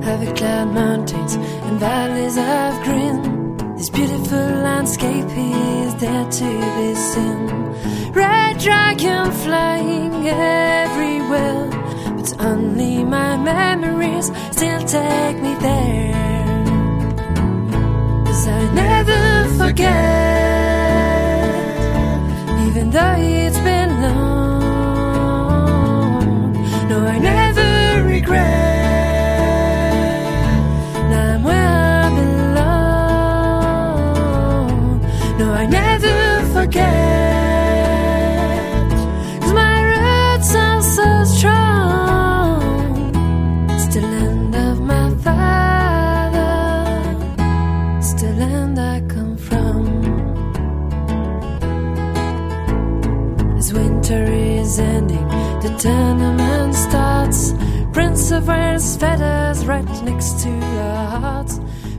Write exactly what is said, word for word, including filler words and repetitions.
Heavy-clad mountains and valleys of green. This beautiful landscape is there to be seen. Red dragon flying everywhere, but only my memories still take me there. 'Cause I never forget, even though it's been long. No, I never regret. Now I'm where I belong. No, I never forget, 'cause my roots are so strong. It's the land of my father, it's the land I come from. As winter is ending, the tournament starts. Prince of Wales feathers right next to our hearts.